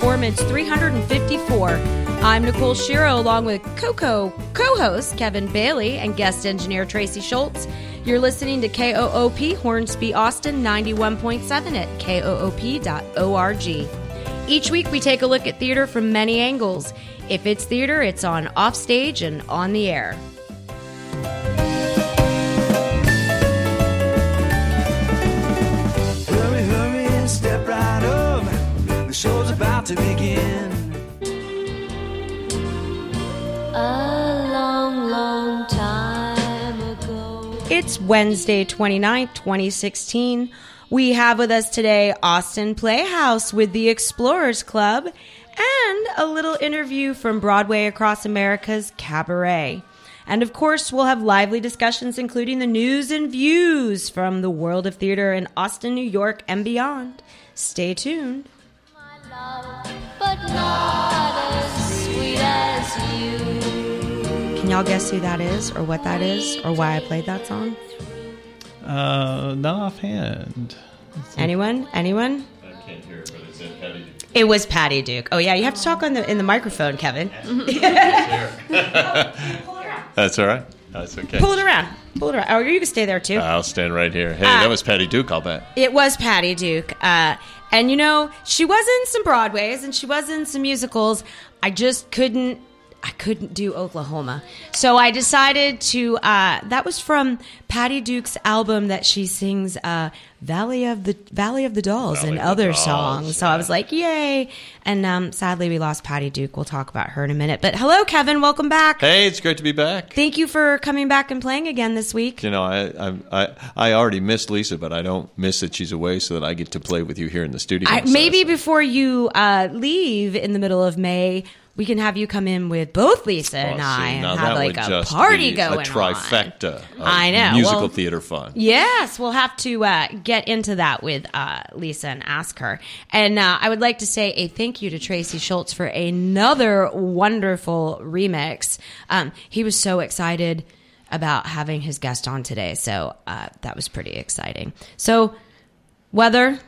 performance 354. I'm Nicole Shiro, along with co-host Kevin Bailey and guest engineer Tracy Schultz. You're listening to KOOP Hornsby Austin 91.7 at koop.org. Each week we take a look at theater from many angles. If it's theater, it's on offstage and on the air. Hurry, hurry, and step right over. The show's about to begin. A long, long time ago. It's Wednesday, 29th, 2016. We have with us today Austin Playhouse with the Explorers Club and a little interview from Broadway Across America's Cabaret. And of course, we'll have lively discussions including the news and views from the world of theater in Austin, New York, and beyond. Stay tuned. My love, but not as sweet as you. Can y'all guess who that is, or what that is, or why I played that song? Not offhand. Anyone? I can't hear it, but it's in Patty Duke. It was Patty Duke. Oh yeah, you have to talk in the microphone, Kevin. That's all right. That's okay. Pull it around. Oh, you can stay there too. I'll stand right here. Hey, that was Patty Duke, I'll bet. It was Patty Duke. And you know, she was in some Broadways and she was in some musicals. I couldn't do Oklahoma. So I decided to, that was from Patty Duke's album that she sings, Valley of the Dolls and other songs. So I was like, yay. And sadly, we lost Patty Duke. We'll talk about her in a minute. But hello, Kevin. Welcome back. Hey, it's great to be back. Thank you for coming back and playing again this week. You know, I already missed Lisa, but I don't miss that she's away so that I get to play with you here in the studio. Maybe before you leave in the middle of May, we can have you come in with both Lisa and I and have like a party going on. A trifecta of I know. Musical theater fun. Yes, we'll have to get into that with Lisa and ask her. And I would like to say a thank you to Tracy Schultz for another wonderful remix. He was so excited about having his guest on today, so that was pretty exciting. So, weather,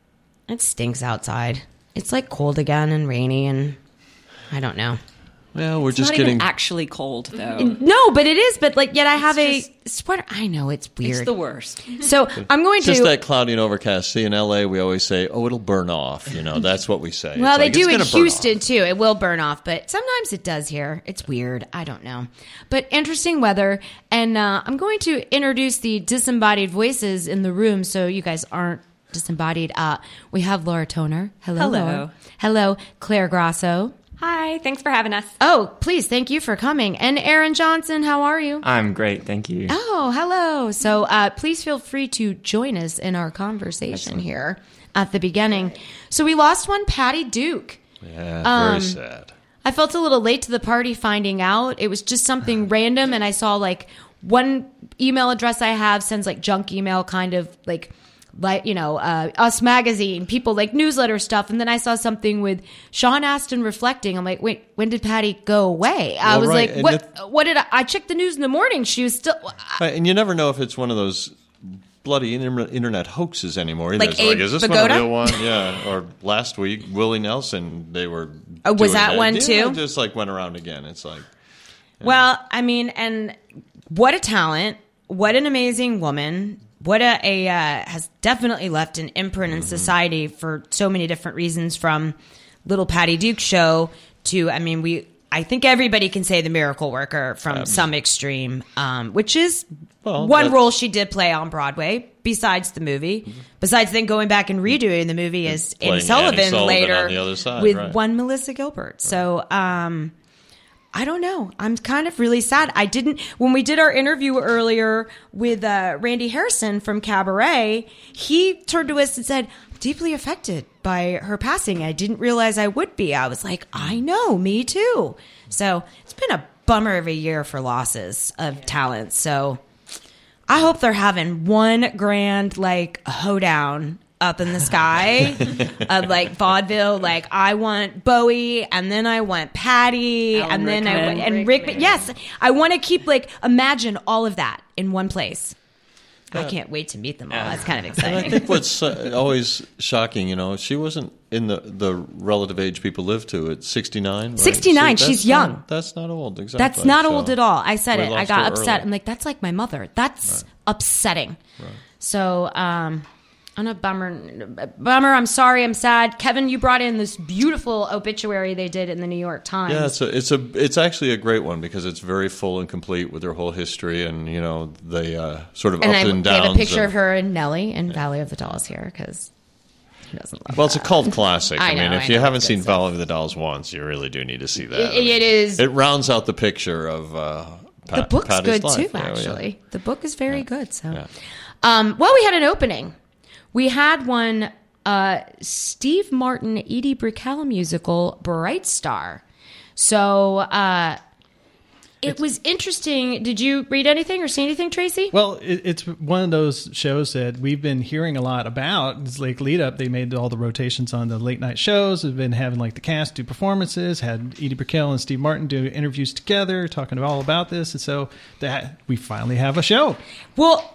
it stinks outside. It's like cold again and rainy and I don't know. Well, we're it's just not getting even actually cold though. No, but it is. But like, yet I have a sweater. I know it's weird. It's the worst. So I'm going just to that cloudy and overcast. See, in LA, we always say, "Oh, it'll burn off." You know, that's what we say. Well, it's they like, do in it's gonna Houston too. It will burn off, but sometimes it does here. It's weird. I don't know. But interesting weather, and I'm going to introduce the disembodied voices in the room, so you guys aren't disembodied. We have Laura Toner. Hello. Laura. Hello, Claire Grasso. Hi, thanks for having us. Oh, please, thank you for coming. And Aaron Johnson, how are you? I'm great, thank you. Oh, hello. So please feel free to join us in our conversation here at the beginning. So we lost one, Patty Duke. Yeah, very sad. I felt a little late to the party finding out. It was just something random, and I saw like one email address I have sends like junk email kind of like you know, Us Magazine, people like newsletter stuff. And then I saw something with Sean Astin reflecting. I'm like, wait, when did Patty go away? I was like, what did I checked the news in the morning. She was still. And you never know if it's one of those bloody internet hoaxes anymore. Like Abe is this Vigoda? one a real one? Yeah. Or last week, Willie Nelson, they were was that one too? It just like went around again. It's like. Well, I mean, and what a talent. What an amazing woman. What has definitely left an imprint in society for so many different reasons, from Little Patty Duke show to, I mean, I think everybody can say The Miracle Worker from some extreme, which is one role she did play on Broadway besides the movie. Besides then going back and redoing the movie as Annie Sullivan later on the other side, with one Melissa Gilbert. So, I don't know. I'm kind of really sad. When we did our interview earlier with Randy Harrison from Cabaret, he turned to us and said, I'm deeply affected by her passing. I didn't realize I would be. I was like, I know, me too. So it's been a bummer of a year for losses of talent. So I hope they're having one grand, like, hoedown up in the sky of like vaudeville, like I want Bowie and then I want Patty and then I want and Rickman. Yes, I want to keep like imagine all of that in one place. I can't wait to meet them all. That's kind of And I exciting. think what's always shocking, she wasn't in the relative age people live to at 69. Right? 69, See, she's that's young. That's not old, exactly. That's not So old at all. I said we it. I lost got her upset. early. I'm like, that's like my mother. That's upsetting. So, I'm a bummer. I'm sorry. I'm sad. Kevin, you brought in this beautiful obituary they did in the New York Times. Yeah, it's actually a great one because it's very full and complete with her whole history and they sort of and ups I and downs. gave a picture of her and Nellie in Valley of the Dolls here because he doesn't love Well, it's a cult classic. I I mean, know, if I you know, haven't it's seen good stuff. Valley of the Dolls once, you really do need to see that. It is. It rounds out the picture of The book's Patty's good life. too, Yeah, yeah. actually. The book is very good. So, Yeah. Well, we had an opening. We had one Steve Martin, Edie Brickell musical, Bright Star. So it was interesting. Did you read anything or see anything, Tracy? Well, it's one of those shows that we've been hearing a lot about. It's like lead up. They made all the rotations on the late night shows. We've been having like the cast do performances, had Edie Brickell and Steve Martin do interviews together, talking all about this. And so that we finally have a show. Well,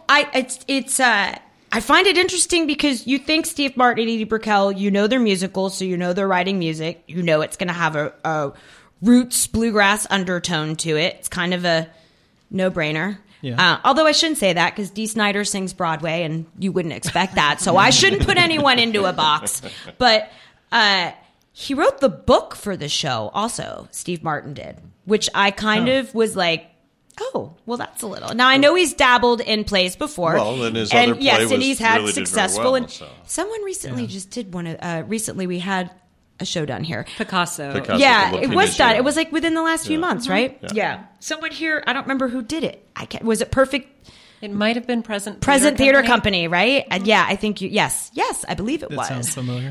I find it interesting because you think Steve Martin and Edie Brickell, their musical, so they're writing music. It's going to have a roots bluegrass undertone to it. It's kind of a no-brainer. Yeah. Although I shouldn't say that because Dee Snider sings Broadway and you wouldn't expect that. So I shouldn't put anyone into a box. But he wrote the book for the show also, Steve Martin did, which I kind of was like, oh, well, that's a little. Now, I know he's dabbled in plays before. Well, then his other play yes, and was he's had really did very successful. well, And so. someone recently just did one. Recently, we had a show done here. Picasso. Yeah, the it book was done. initiative. It was like within the last few months, right? Yeah. Someone here, I don't remember who did it. Was it Perfect It might have been Present Theater Company, right? Yeah, I think yes, I believe it That sounds was. familiar.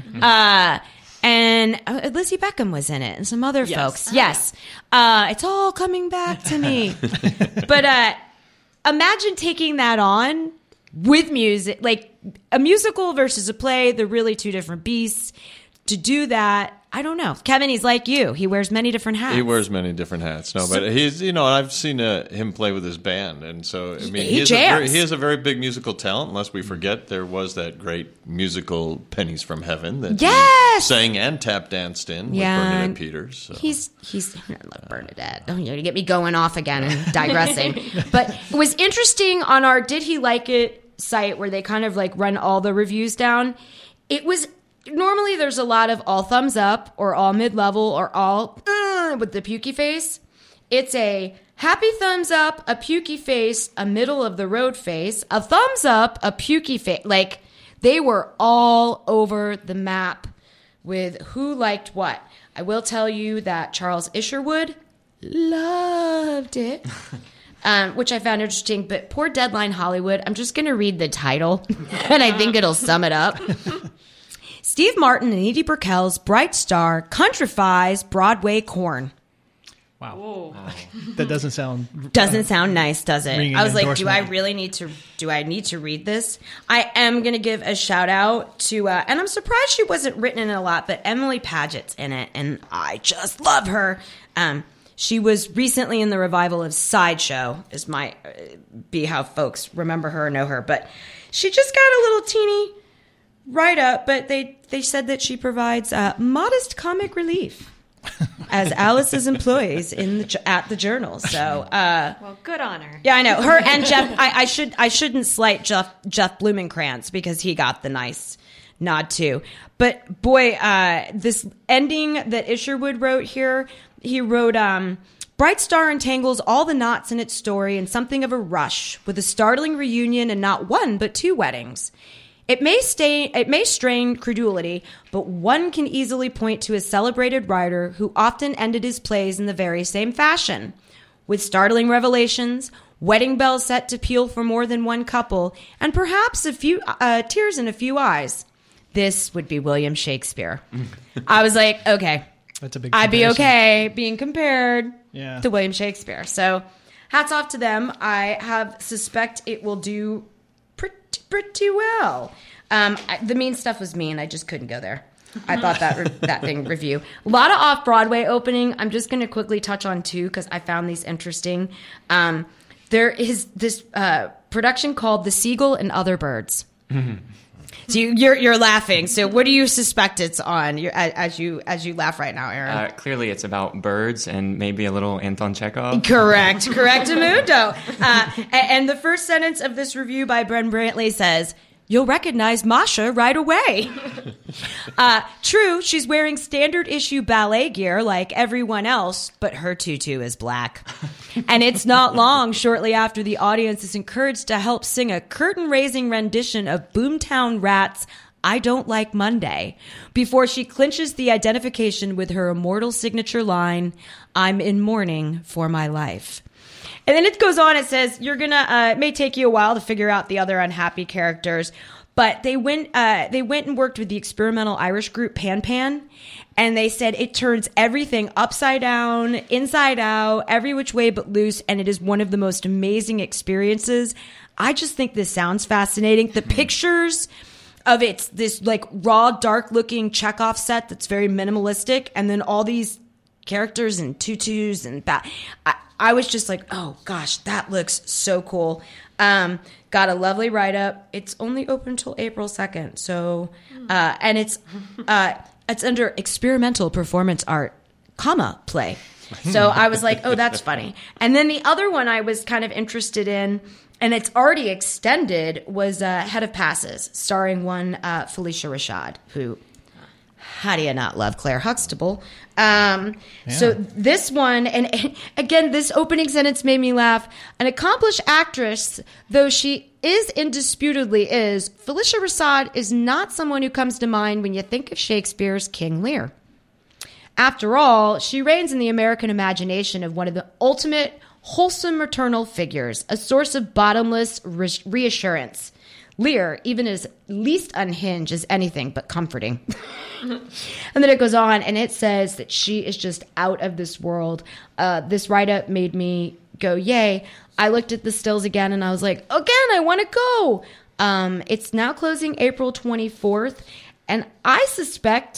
And Lizzie Beckham was in it, and some other folks. Yes, it's all coming back to me. But imagine taking that on with music, like a musical versus a play. They're really two different beasts. To do that, I don't know. Kevin, he's like you. He wears many different hats. He wears many different hats. No, but he's I've seen him play with his band, and so I mean He he jams. has a very big musical talent. Unless we forget, there was that great musical "Pennies from Heaven" that he sang and tap danced in with Bernadette Peters. So. He's like Bernadette. Don't you get me going off again and digressing. But it was interesting on our Did He Like It site where they kind of like run all the reviews down. It was. Normally, there's a lot of all thumbs up or all mid-level or all with the pukey face. It's a happy thumbs up, a pukey face, a middle-of-the-road face, a thumbs up, a pukey face. Like, they were all over the map with who liked what. I will tell you that Charles Isherwood loved it, which I found interesting. But poor Deadline Hollywood, I'm just going to read the title, and I think it'll sum it up. Steve Martin and Edie Brickell's Bright Star countrifies Broadway corn. Wow. That doesn't sound... Doesn't sound nice, does it? Ringing I was like, do I endorsement. really need to read this? I am going to give a shout out to, and I'm surprised she wasn't written in a lot, but Emily Paget's in it, and I just love her. She was recently in the revival of Sideshow, is my, be how folks remember her or know her, but she just got a little teeny write-up, but they said that she provides modest comic relief as Alice's employees at the Journal. So, Well, good on her. yeah, I know her and Jeff. I shouldn't slight Jeff Blumenkrantz because he got the nice nod too. But boy, this ending that Isherwood wrote here, he wrote. Bright Star entangles all the knots in its story in something of a rush, with a startling reunion and not one but two weddings. It may strain credulity, but one can easily point to a celebrated writer who often ended his plays in the very same fashion, with startling revelations, wedding bells set to peal for more than one couple, and perhaps a few tears in a few eyes. This would be William Shakespeare. I was like, okay, That's a big I'd be comparison. okay being compared Yeah. to William Shakespeare. So hats off to them. I suspect it will do pretty well. The mean stuff was mean. I just couldn't go there. I thought that thing review. A lot of off-Broadway opening. I'm just going to quickly touch on two because I found these interesting. there is this production called The Seagull and Other Birds. So you're laughing. So what do you suspect it's on? As you laugh right now, Aaron. Clearly, it's about birds and maybe a little Anton Chekhov. Correct, Amundo. And the first sentence of this review by Bren Brantley says, "You'll recognize Masha right away." True, she's wearing standard issue ballet gear like everyone else, but her tutu is black. And it's not long shortly after the audience is encouraged to help sing a curtain-raising rendition of Boomtown Rats' "I Don't Like Monday" before she clinches the identification with her immortal signature line, "I'm in mourning for my life." And then it goes on, it says, it may take you a while to figure out the other unhappy characters, but they went and worked with the experimental Irish group Pan Pan, and they said it turns everything upside down, inside out, every which way but loose, and it is one of the most amazing experiences. I just think this sounds fascinating. The pictures of it's this like raw, dark looking Chekhov set that's very minimalistic, and then all these characters and tutus and I was just like, oh gosh, that looks so cool. Got a lovely write-up. It's only open until April 2nd. So, and it's under experimental performance art, play. So I was like, oh, that's funny. And then the other one I was kind of interested in, and it's already extended, was Head of Passes, starring one Felicia Rashad, who... How do you not love Claire Huxtable? So this one, and again, this opening sentence made me laugh. An accomplished actress, though she indisputably is, Felicia Rashad is not someone who comes to mind when you think of Shakespeare's King Lear. After all, she reigns in the American imagination of one of the ultimate wholesome maternal figures, a source of bottomless reassurance. Lear, even as least unhinged, is anything but comforting. And then it goes on, and it says that she is just out of this world. This write-up made me go, yay. I looked at the stills again, and I was like, again, I want to go. It's now closing April 24th, and I suspect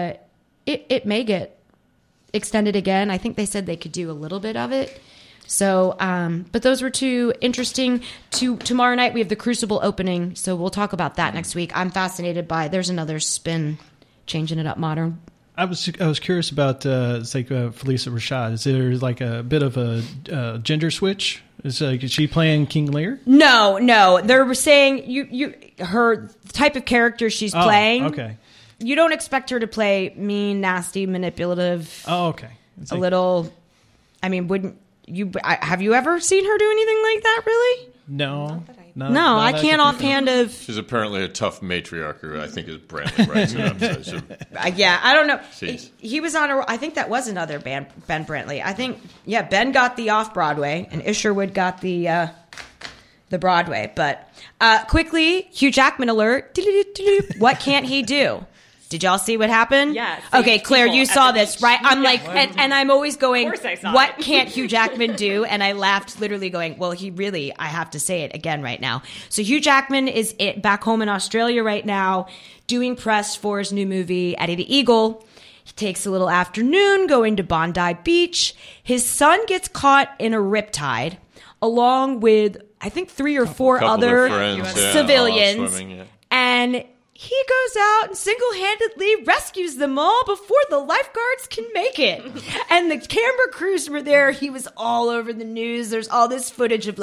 it may get extended again. I think they said they could do a little bit of it. So, but those were two interesting. Tomorrow night we have the Crucible opening, so we'll talk about that next week. I'm fascinated by. There's another spin, changing it up modern. I was curious about Felicia Rashad. Is there like a bit of a gender switch? Is she playing King Lear? No. They're saying her type of character she's playing. Okay. You don't expect her to play mean, nasty, manipulative. Oh, okay. It's a little. I mean, wouldn't. Have you ever seen her do anything like that, really? No. No, I can't offhand of... She's apparently a tough matriarch who I think is Brantley writes it up. So yeah, I don't know. Jeez. He was on I think that was another Ben Brantley. I think, Ben got the off-Broadway, and Isherwood got the Broadway. But quickly, Hugh Jackman alert. What can't he do? Did y'all see what happened? Yeah. Okay, Claire, you saw this, right? I'm like, and I'm always going, of course I saw what it. can't Hugh Jackman do? And I laughed literally going, well, I have to say it again right now. So Hugh Jackman is back home in Australia right now doing press for his new movie, Eddie the Eagle. He takes a little afternoon going to Bondi Beach. His son gets caught in a riptide along with, I think, 3 or 4 other civilians. And he goes out and single-handedly rescues them all before the lifeguards can make it. And the camera crews were there. He was all over the news. There's all this footage of,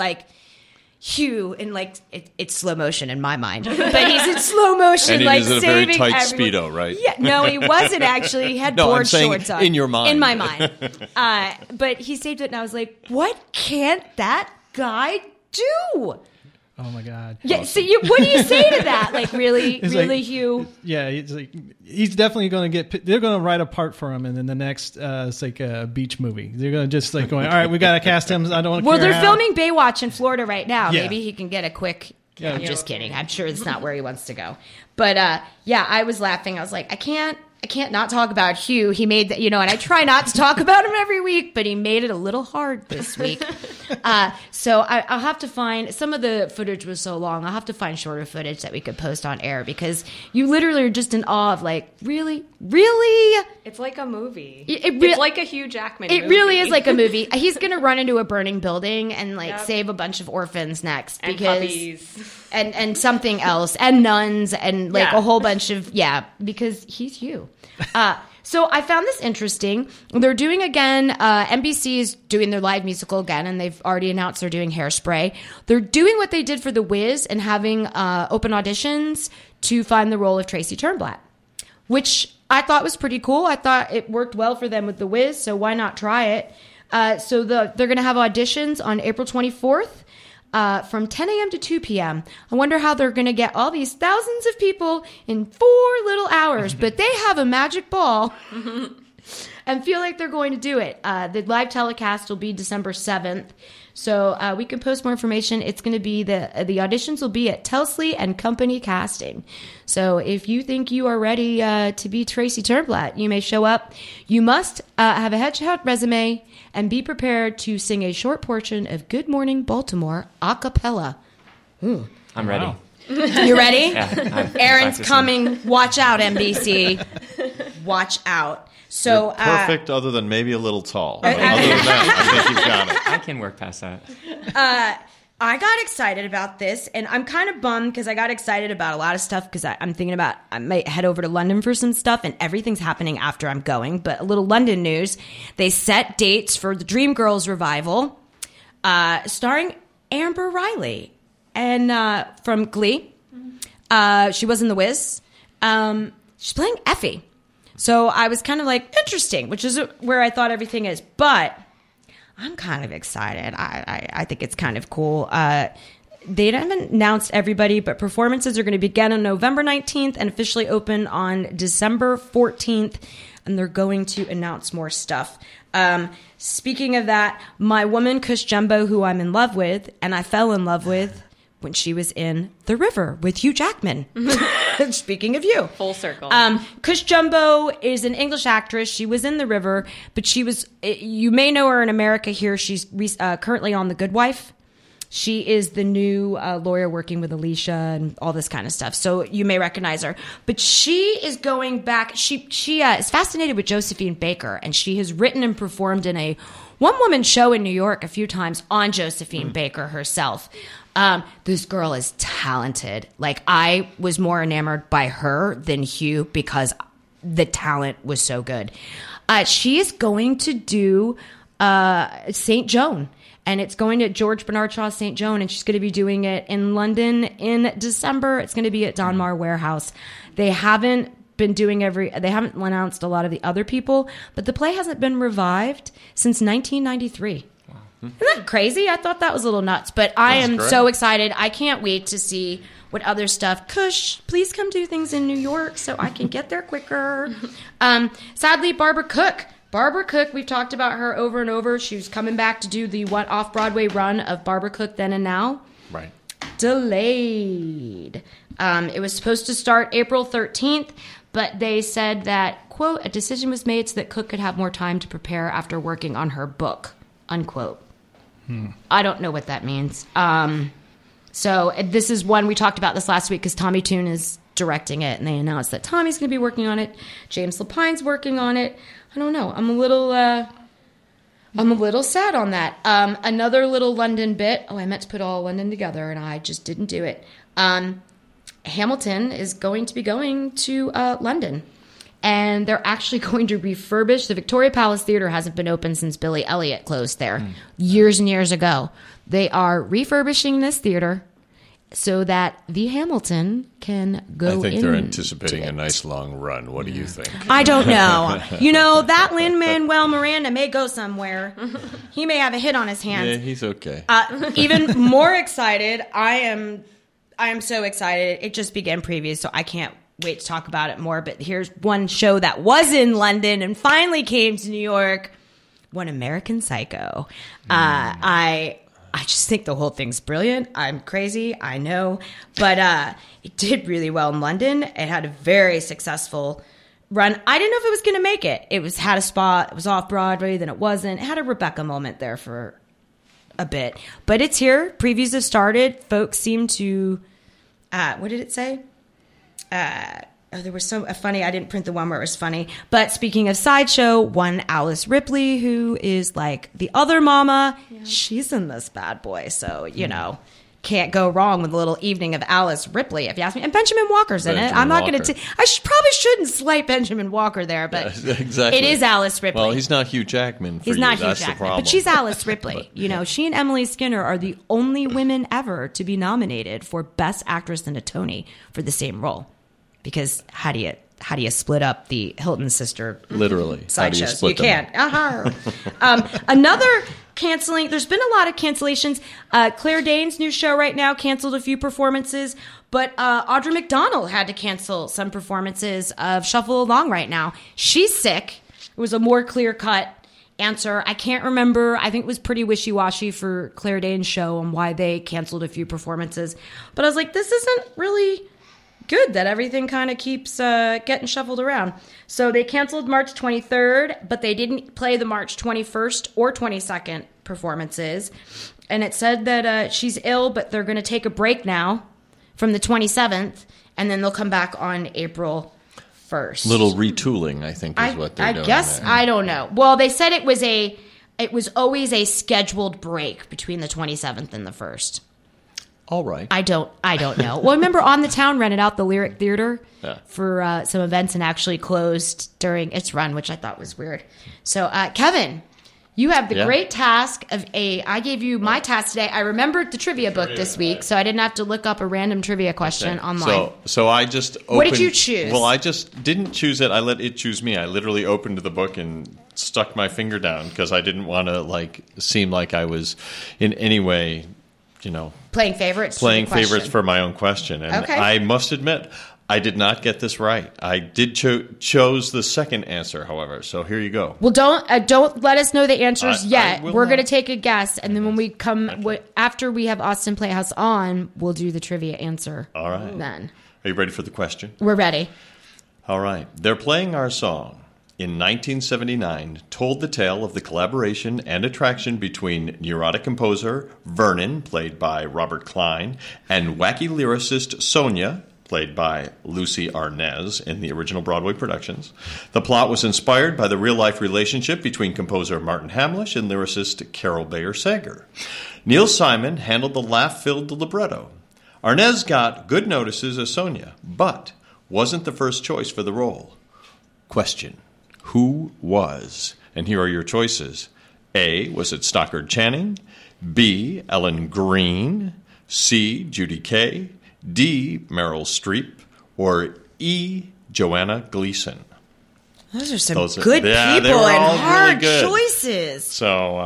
Hugh in, it's slow motion in my mind. But he's in slow motion, and he was in a very tight everyone. Speedo, right? Yeah, no, he wasn't actually. He had board shorts on. In your mind. In my mind. But he saved it, and I was like, what can't that guy do? Oh my God! Yeah. So, what do you say to that? Really, Hugh? Yeah, he's definitely going to get. They're going to write a part for him, and then the next, it's like a beach movie. They're going to just going. All right, we got to cast him. I don't want to. Well, they're filming Baywatch in Florida right now. Yeah. Maybe he can get a quick. Yeah, I'm just kidding. I'm sure it's not where he wants to go. But I was laughing. I was like, I can't I can't not talk about Hugh. He made that, and I try not to talk about him every week, but he made it a little hard this week. So I'll have to find, some of the footage was so long, I'll have to find shorter footage that we could post on air, because you literally are just in awe of like, really? It's like a movie. It's like a Hugh Jackman It movie. really is like a movie. He's going to run into a burning building and save a bunch of orphans next. And because puppies. And something else. And nuns and a whole bunch of, because he's Hugh. So I found this interesting. They're doing again, NBC is doing their live musical again, and they've already announced they're doing Hairspray. They're doing what they did for The Wiz and having open auditions to find the role of Tracy Turnblad, which I thought was pretty cool. I thought it worked well for them with The Wiz, so why not try it? So they're going to have auditions on April 24th. From 10 a.m. to 2 p.m. I wonder how they're going to get all these thousands of people in 4 little hours, but they have a magic ball and feel like they're going to do it. The live telecast will be December 7th, so we can post more information. It's going to be the auditions will be at Telsley and Company Casting. So if you think you are ready to be Tracy Turnblad, you may show up. You must have a headshot resume and be prepared to sing a short portion of Good Morning Baltimore a cappella. I'm ready. Wow. You ready? Yeah, Aaron's coming. Watch out, NBC. Watch out. So You're perfect, other than maybe a little tall. But other than that, I think you've got it. I can work past that. I got excited about this, and I'm kind of bummed because I got excited about a lot of stuff because I'm thinking about I might head over to London for some stuff, and everything's happening after I'm going. But a little London news. They set dates for the Dreamgirls revival, starring Amber Riley and from Glee. She was in The Wiz. She's playing Effie. So I was kind of like, interesting, which is where I thought everything is. But I'm kind of excited. I think it's kind of cool. They haven't announced everybody, but performances are going to begin on November 19th and officially open on December 14th. And they're going to announce more stuff. Speaking of that, my woman, Cush Jumbo, who I'm in love with, and I fell in love with when she was in The River with Hugh Jackman. Speaking of you. Full circle. Cush Jumbo is an English actress. She was in The River, but you may know her in America here. She's currently on The Good Wife. She is the new lawyer working with Alicia and all this kind of stuff. So you may recognize her. But she is going back. She is fascinated with Josephine Baker, and she has written and performed in a one-woman show in New York a few times on Josephine Baker herself. This girl is talented. Like, I was more enamored by her than Hugh because the talent was so good. She is going to do St. Joan, and it's going to George Bernard Shaw's St. Joan, and she's going to be doing it in London in December. It's going to be at Donmar Warehouse. They haven't announced a lot of the other people, but the play hasn't been revived since 1993. Isn't that crazy? I thought that was a little nuts, but I am so excited. I can't wait to see what other stuff. Cush, please come do things in New York so I can get there quicker. Sadly, Barbara Cook, we've talked about her over and over. She was coming back to do the off-Broadway run of Barbara Cook Then and Now. Right. Delayed. It was supposed to start April 13th, but they said that, quote, a decision was made so that Cook could have more time to prepare after working on her book, unquote. I don't know what that means. So this is one, we talked about this last week because Tommy Tune is directing it, and they announced that Tommy's going to be working on it. James Lapine's working on it. I don't know. I'm a little sad on that. Another little London bit. Oh, I meant to put all London together, and I just didn't do it. Hamilton is going to be going to London. And they're actually going to refurbish. The Victoria Palace Theatre hasn't been open since Billy Elliot closed there years and years ago. They are refurbishing this theater so that the Hamilton can go in. I think they're anticipating a nice long run. What do you think? I don't know. That Lin-Manuel Miranda may go somewhere. He may have a hit on his hands. Yeah, he's okay. Even more excited, I am so excited. It just began previews, so I can't wait to talk about it more, but here's one show that was in London and finally came to New York. One American Psycho. I just think the whole thing's brilliant. I'm crazy, I know, but it did really well in London. It had a very successful run. I didn't know if it was going to make it. It had a spot. It was off Broadway, then it wasn't. It had a Rebecca moment there for a bit. But it's here. Previews have started. Folks seem to... what did it say? There was so funny. I didn't print the one where it was funny. But speaking of Sideshow, one Alice Ripley, who is like the other mama, she's in this bad boy. So, you know... Can't go wrong with a little evening of Alice Ripley, if you ask me. And Benjamin Walker's in it. I'm not going to... probably shouldn't slight Benjamin Walker there, but exactly. It is Alice Ripley. Well, he's not Hugh Jackman for He's you. not Hugh That's Jackman, the problem. but she's Alice Ripley. You know, she and Emily Skinner are the only women ever to be nominated for Best Actress and a Tony for the same role. Because how do you split up the Hilton sister literally side how do you shows? split You them can't. Another canceling. There's been a lot of cancellations. Claire Danes' new show right now canceled a few performances, but Audra McDonald had to cancel some performances of Shuffle Along right now. She's sick. It was a more clear-cut answer. I can't remember. I think it was pretty wishy-washy for Claire Danes' show on why they canceled a few performances. But I was like, this isn't really good that everything kind of keeps getting shuffled around. So they canceled March 23rd, but they didn't play the March 21st or 22nd performances. And it said that she's ill, but they're going to take a break now from the 27th, and then they'll come back on April 1st. Little retooling, I think, is what they're doing. I guess, there. I don't know. Well, they said it was always a scheduled break between the 27th and the 1st. All right. I don't know. Well, remember On the Town rented out the Lyric Theater for some events and actually closed during its run, which I thought was weird. So, Kevin, you have the great task of I gave you my task today. I remembered the trivia book this week, so I didn't have to look up a random trivia question online. So I just opened... What did you choose? Well, I just didn't choose it. I let it choose me. I literally opened the book and stuck my finger down because I didn't want to seem like I was in any way... playing favorites for my own question. And okay. I must admit, I did not get this right. I did chose the second answer, however. So here you go. Well, don't let us know the answers yet. We're going to not. take a guess, and then when we come after we have Austin Playhouse on, we'll do the trivia answer. All right. Then Are you ready for the question? we're ready. All right. They're playing our song. In 1979, told the tale of the collaboration and attraction between neurotic composer Vernon, played by Robert Klein, and wacky lyricist Sonia, played by Lucy Arnaz in the original Broadway productions. The plot was inspired by the real-life relationship between composer Martin Hamlisch and lyricist Carol Bayer Sager. Neil Simon handled the laugh-filled libretto. Arnaz got good notices as Sonia, but wasn't the first choice for the role. Question. Who was? And here are your choices. A, was it Stockard Channing? B, Ellen Greene? C, Judy Kaye? D, Meryl Streep? Or E, Joanna Gleason? Those are some Those are- good yeah, they people were and all hard really good. choices. So,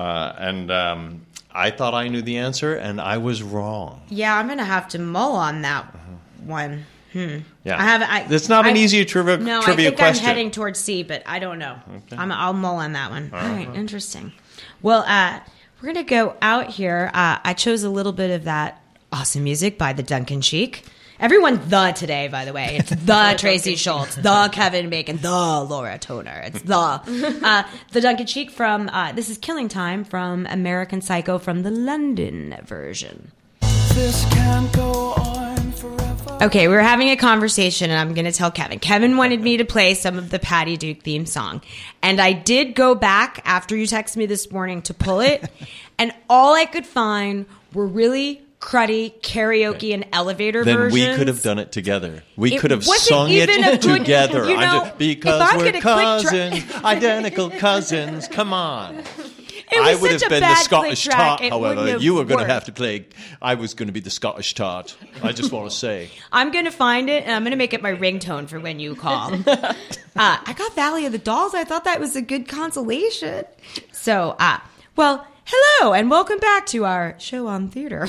I thought I knew the answer, and I was wrong. Yeah, I'm going to have to mull on that one. Yeah, It's not an easy trivia No, I think question. I'm heading towards C, but I don't know. Okay. I'll mull on that one. All right, interesting. Well, we're going to go out here. I chose a little bit of that awesome music by the Duncan Sheik. Everyone's the today, by the way. It's the Tracy Schultz, the Kevin Bacon, the Laura Toner. It's the Duncan Sheik from, this is Killing Time from American Psycho from the London version. This can't go on forever. Okay, we were having a conversation, and I'm going to tell Kevin. Kevin wanted me to play some of the Patty Duke theme song. And I did go back after you texted me this morning to pull it, and all I could find were really cruddy karaoke and elevator versions. Then we could have done it together. We could have wasn't sung it even a good- together. you know, if because I'm we're gonna click cousins, identical cousins. Come on. It was I would such have a been the bad Scottish click track, tart, it wouldn't however. have You were going to worked. have to play. I was going to be the Scottish tart. I just want to say. I'm going to find it, and I'm going to make it my ringtone for when you call. I got Valley of the Dolls. I thought that was a good consolation. So, well, hello, and welcome back to our show on theater.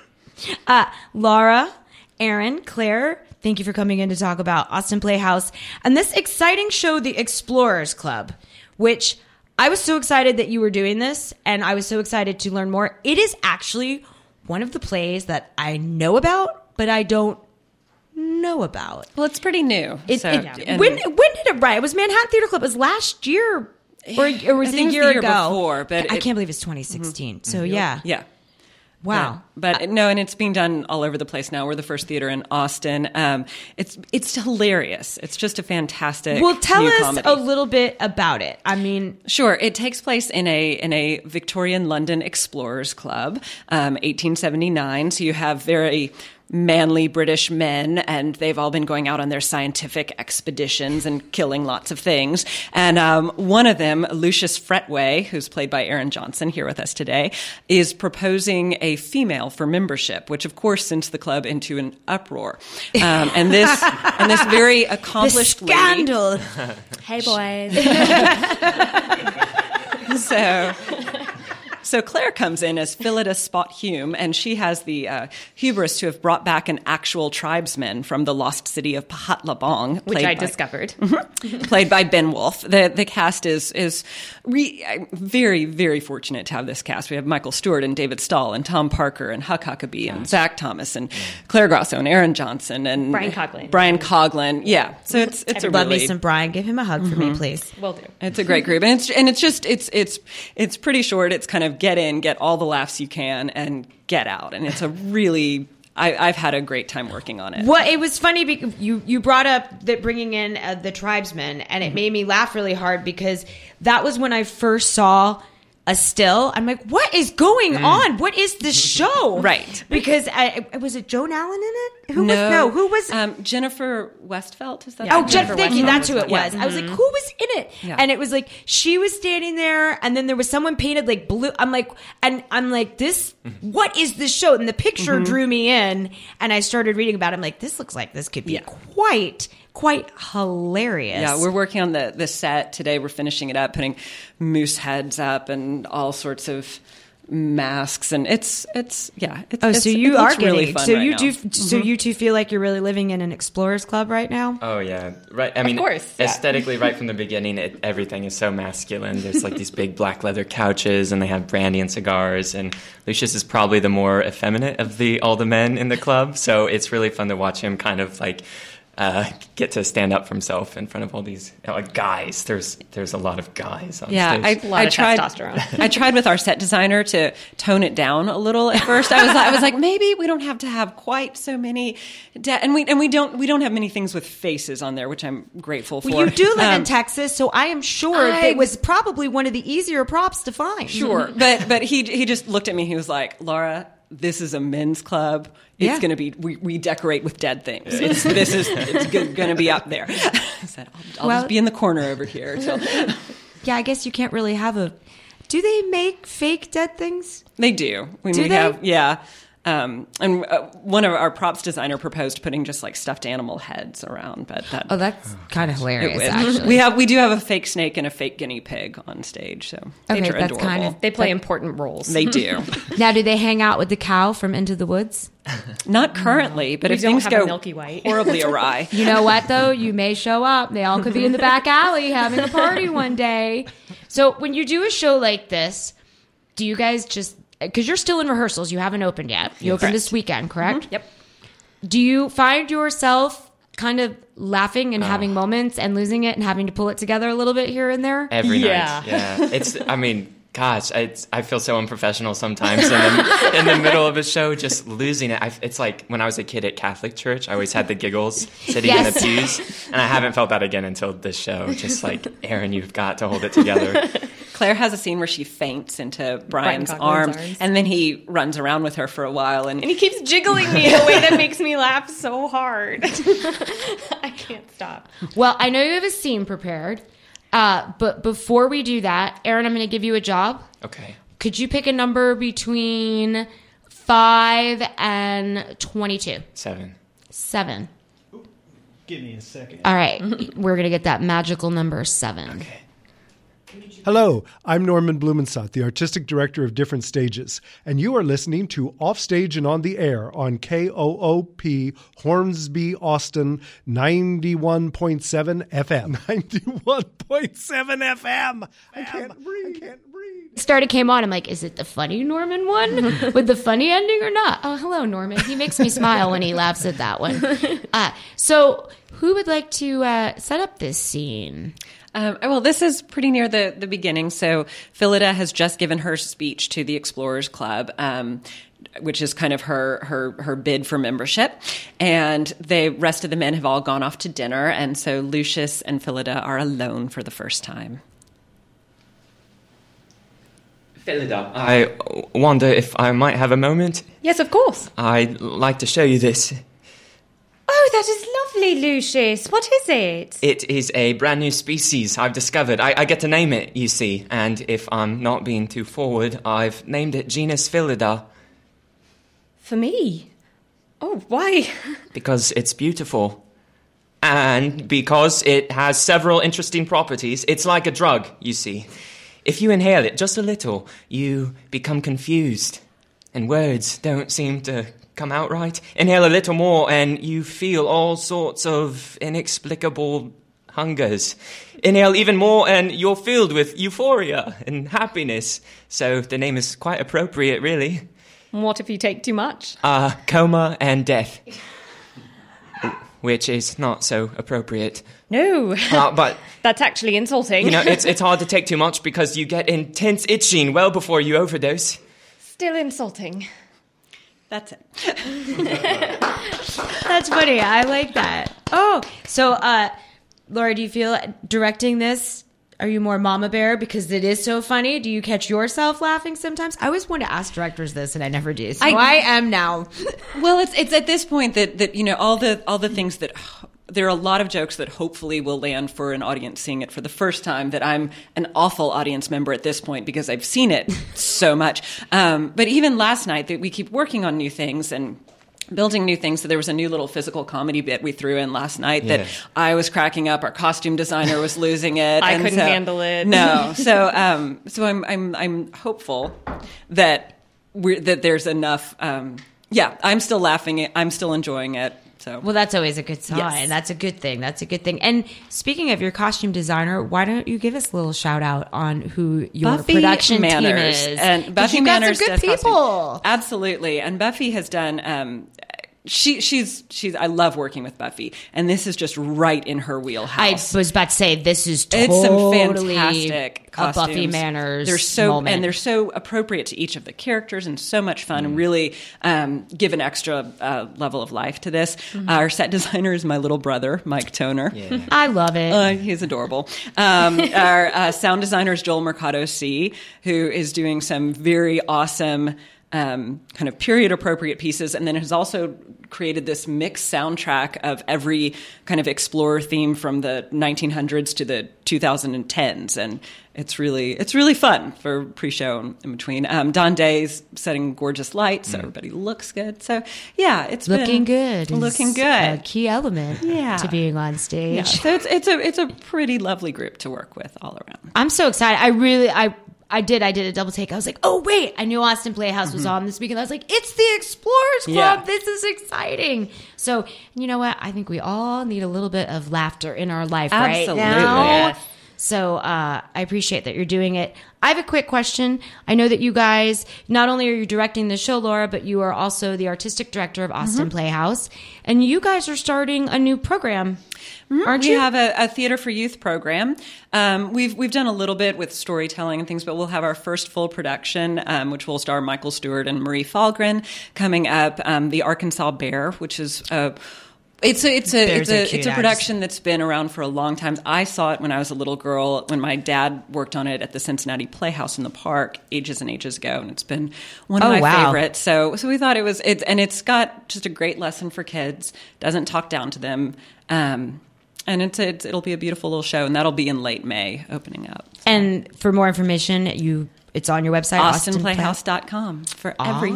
Laura, Aaron, Claire, thank you for coming in to talk about Austin Playhouse and this exciting show, The Explorers Club, which I was so excited that you were doing this, and I was so excited to learn more. It is actually one of the plays that I know about, but I don't know about. Well, it's pretty new. When did it write? It was Manhattan Theater Club. It was last year, or was I it think a it was year the year ago? before, but I can't believe it's 2016. So yeah. Wow. But no, and it's being done all over the place now. We're the first theater in Austin. It's hilarious. It's just a fantastic. Well, tell new us comedy. a little bit about it. I mean, Sure. It takes place in a Victorian London Explorers Club, 1879. So you have very manly British men, and they've all been going out on their scientific expeditions and killing lots of things. And one of them, Lucius Fretway, who's played by Aaron Johnson here with us today, is proposing a female for membership, which of course sends the club into an uproar. And this very the accomplished scandal. Hey, boys. So Claire comes in as Phillida Spot Hume, and she has the hubris to have brought back an actual tribesman from the lost city of Pahatlabong, Which I discovered. played by Ben Wolfe. The cast is very, very fortunate to have this cast. We have Michael Stewart and David Stahl and Tom Parker and Huck Huckabee and Zach Thomas and Claire Grosso and Aaron Johnson and Brian Coughlin. Brian Coughlin. Yeah, so it's a Love really me some Brian. Give him a hug for me, please. Will do. it's a great group, and it's pretty short. It's kind of get in, get all the laughs you can, and get out. And it's a really, I've had a great time working on it. Well, it was funny because you brought up that bringing in the tribesmen, and it made me laugh really hard because that was when I first saw a still. I'm like, what is going on? What is this show? Right. Because was it Joan Allen in it? Who was Jennifer Westfeldt? Is that? Oh, Jennifer thank you. Westfeldt That's who was it that. was. I was like, who was in it? Yeah. And it was like she was standing there, and then there was someone painted like blue. I'm like, this. What is this show? And the picture drew me in, and I started reading about it. I'm like, this looks like this could be quite hilarious. Yeah, we're working on the set today. We're finishing it up, putting moose heads up and all sorts of masks, and it's so you are getting really fun so right you now. do so you two feel like you're really living in an explorers club right now. Oh yeah, right. I mean, course, yeah. aesthetically, right from the beginning, everything is so masculine. There's like these big black leather couches, and they have brandy and cigars. And Lucius is probably the more effeminate of all the men in the club, so it's really fun to watch him kind of like get to stand up for himself in front of all these guys. There's a lot of guys on stage. A lot of testosterone. I tried with our set designer to tone it down a little at first. I was like, maybe we don't have to have quite so many, and we don't have many things with faces on there, which I'm grateful for. Well, you do live in Texas, so I am sure it was probably one of the easier props to find. Sure, but he just looked at me. He was like, Laura, this is a men's club. It's going to be, we decorate with dead things. It's going to be up there. I said, I'll just be in the corner over here. Yeah, I guess you can't really have do they make fake dead things? They do. And one of our props designer proposed putting just like stuffed animal heads around, but that's kind of hilarious. Actually, we do have a fake snake and a fake guinea pig on stage, so they're adorable. They play important roles. They do. Now, do they hang out with the cow from Into the Woods? Not currently, but We if don't things have a go Milky White. horribly awry, You know what, though? You may show up. They all could be in the back alley having a party one day. So when you do a show like this, do you guys just... Because you're still in rehearsals. You haven't opened yet. You opened this weekend, correct? Yep. Do you find yourself kind of laughing and having moments and losing it and having to pull it together a little bit here and there? Every Yeah. night. Yeah. I mean, gosh, I feel so unprofessional sometimes in the middle of a show, just losing it. It's like when I was a kid at Catholic church, I always had the giggles sitting in the pews, and I haven't felt that again until this show. Just like, Aaron, you've got to hold it together. Claire has a scene where she faints into Brian's Coughlin's arms, and then he runs around with her for a while. And And he keeps jiggling me in a way that makes me laugh so hard. I can't stop. Well, I know you have a scene prepared. But before we do that, Aaron, I'm going to give you a job. Okay. Could you pick a number between 5 and 22? 7. 7. Give me a second. All right. We're going to get that magical number 7. Okay. Hello, I'm Norman Blumenstadt, the artistic director of Different Stages, and you are listening to Offstage and on the Air on KOOP Hornsby, Austin, 91.7 FM. 91.7 FM. I can't breathe. came on, I'm like, is it the funny Norman one with the funny ending or not? Oh, hello, Norman. He makes me smile when he laughs at that one. So who would like to set up this scene? Well, this is pretty near the beginning. So Phillida has just given her speech to the Explorers Club, which is kind of her bid for membership. And the rest of the men have all gone off to dinner. And so Lucius and Phillida are alone for the first time. Phillida, I wonder if I might have a moment. Yes, of course. I'd like to show you this. Oh, that is lovely, Lucius. What is it? It is a brand new species I've discovered. I get to name it, you see. And if I'm not being too forward, I've named it genus Phillida. For me? Oh, why? Because it's beautiful. And because it has several interesting properties. It's like a drug, you see. If you inhale it just a little, you become confused. And words don't seem to come out right. Inhale a little more and you feel all sorts of inexplicable hungers. Inhale even more and you're filled with euphoria and happiness. So the name is quite appropriate, really. What if you take too much? Coma and death. Which is not so appropriate. No. But that's actually insulting. You know, it's hard to take too much because you get intense itching well before you overdose. Still insulting. That's it. That's funny. I like that. Oh, so Laura, do you feel directing this? Are you more Mama Bear because it is so funny? Do you catch yourself laughing sometimes? I always want to ask directors this, and I never do. So I am now. Well, it's at this point that you know all the things that there are a lot of jokes that hopefully will land for an audience seeing it for the first time. That I'm an awful audience member at this point because I've seen it so much. But even last night, that we keep working on new things and building new things. So there was a new little physical comedy bit we threw in last night that I was cracking up. Our costume designer was losing it. I couldn't handle it. No. So I'm hopeful that that there's enough. I'm still laughing. I'm still enjoying it. So well, that's always a good sign. Yes. That's a good thing. That's a good thing. And speaking of your costume designer, why don't you give us a little shout out on who your Buffy production Manners. team is? And Buffy you got Manners some good does people. costume. Absolutely. And Buffy has done. She's. I love working with Buffy, and this is just right in her wheelhouse. I was about to say this is totally it's some fantastic a Buffy costumes. Manners. They're so appropriate to each of the characters and so much fun and really give an extra level of life to this. Our set designer is my little brother, Mike Toner. Yeah. I love it. He's adorable. Our sound designer is Joel Mercado C, who is doing some very awesome kind of period appropriate pieces, and then has also created this mixed soundtrack of every kind of Explorer theme from the 1900s to the 2010s, and it's really fun for pre-show and in between. Don Day's setting gorgeous lights, so everybody looks good. So yeah, it's looking good. Looking good. A key element to being on stage. Yeah, so it's a pretty lovely group to work with all around. I'm so excited. I did a double take. I was like, oh, wait. I knew Austin Playhouse was on this weekend. I was like, it's the Explorers Club. Yeah. This is exciting. So, you know what? I think we all need a little bit of laughter in our life right now. Yes. So I appreciate that you're doing it. I have a quick question. I know that you guys, not only are you directing the show, Laura, but you are also the artistic director of Austin Playhouse. And you guys are starting a new program. Aren't you? We have a Theater for Youth program. We've done a little bit with storytelling and things, but we'll have our first full production, which will star Michael Stewart and Marie Fahlgren, coming up. The Arkansas Bear, which is it's a production that's been around for a long time. I saw it when I was a little girl, when my dad worked on it at the Cincinnati Playhouse in the Park ages and ages ago, and it's been one of my favorites. So we thought it's got just a great lesson for kids. Doesn't talk down to them. And it'll be a beautiful little show, and that'll be in late May, opening up. So. And for more information, it's on your website, AustinPlayhouse.com for everything.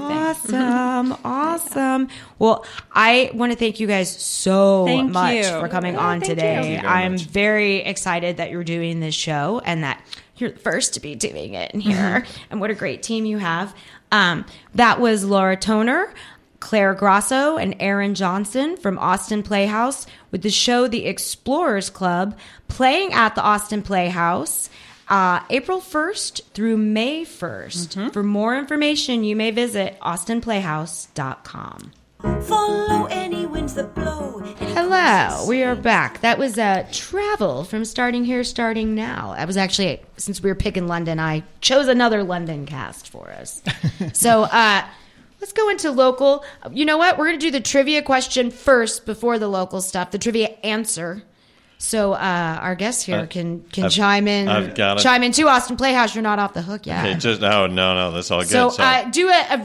Awesome. Well, I want to thank you guys so much for coming on today. I'm very excited that you're doing this show and that you're the first to be doing it in here. And what a great team you have. That was Laura Toner, Claire Grosso, and Aaron Johnson from Austin Playhouse with the show The Explorers Club, playing at the Austin Playhouse April 1st through May 1st. For more information, you may visit austinplayhouse.com. Follow any winds that blow. Hello, we are back. That was Travel from Starting Here, Starting Now. That was actually, since we were picking London, I chose another London cast for us. So let's go into local. You know what? We're going to do the trivia question first before the local stuff, the trivia answer. So our guests here can chime in. I've got it. Chime in too. Austin Playhouse, you're not off the hook yet. Okay, no, that's all good. So do a